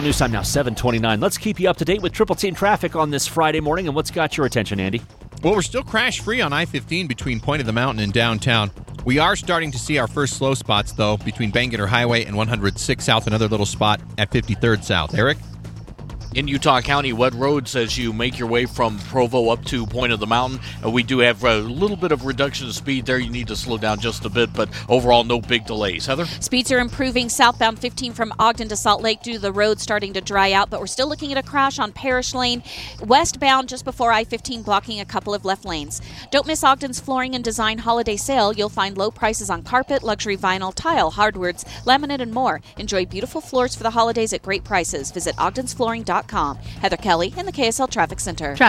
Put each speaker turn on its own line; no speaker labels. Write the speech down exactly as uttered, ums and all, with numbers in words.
News time now, seven twenty-nine. Let's keep you up to date with Triple Team traffic on this Friday morning. And what's got your attention, Andy?
Well, we're still crash-free on I fifteen between Point of the Mountain and downtown. We are starting to see our first slow spots, though, between Bangerter Highway and one oh six South, another little spot at fifty-third South. Eric?
In Utah County, wet roads as you make your way from Provo up to Point of the Mountain. Uh, we do have a little bit of reduction of speed there. You need to slow down just a bit, but overall, no big delays. Heather?
Speeds are improving southbound fifteen from Ogden to Salt Lake due to the road starting to dry out, but we're still looking at a crash on Parish Lane, westbound just before I fifteen, blocking a couple of left lanes. Don't miss Ogden's Flooring and Design holiday sale. You'll find low prices on carpet, luxury vinyl, tile, hardwoods, laminate, and more. Enjoy beautiful floors for the holidays at great prices. Visit ogdens flooring dot com. Heather Kelly in the K S L Traffic Center.